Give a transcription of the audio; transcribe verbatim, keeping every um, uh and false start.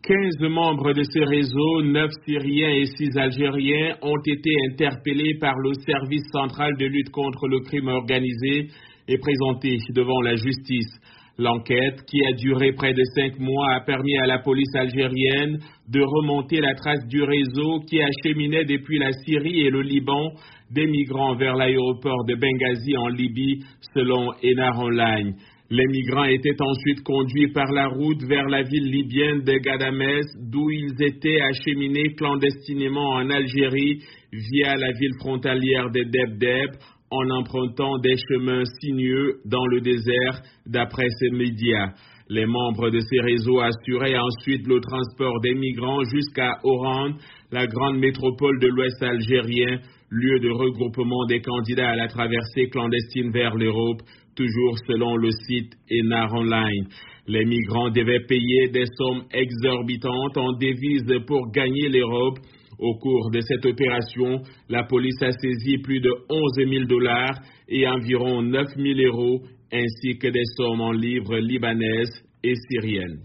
quinze membres de ce réseau, neuf Syriens et six Algériens, ont été interpellés par le service central de lutte contre le crime organisé et présentés devant la justice. L'enquête, qui a duré près de cinq mois, a permis à la police algérienne de remonter la trace du réseau qui acheminait depuis la Syrie et le Liban des migrants vers l'aéroport de Benghazi en Libye, selon Enar Online. Les migrants étaient ensuite conduits par la route vers la ville libyenne de Ghadamès, d'où ils étaient acheminés clandestinement en Algérie via la ville frontalière de Deb-Deb, en empruntant des chemins sinueux dans le désert, d'après ces médias. Les membres de ces réseaux assuraient ensuite le transport des migrants jusqu'à Oran, la grande métropole de l'Ouest algérien, lieu de regroupement des candidats à la traversée clandestine vers l'Europe, toujours selon le site Enar Online. Les migrants devaient payer des sommes exorbitantes en devises pour gagner l'Europe. Au cours de cette opération, la police a saisi plus de onze mille dollars et environ neuf mille euros, ainsi que des sommes en livres libanaises et syriennes.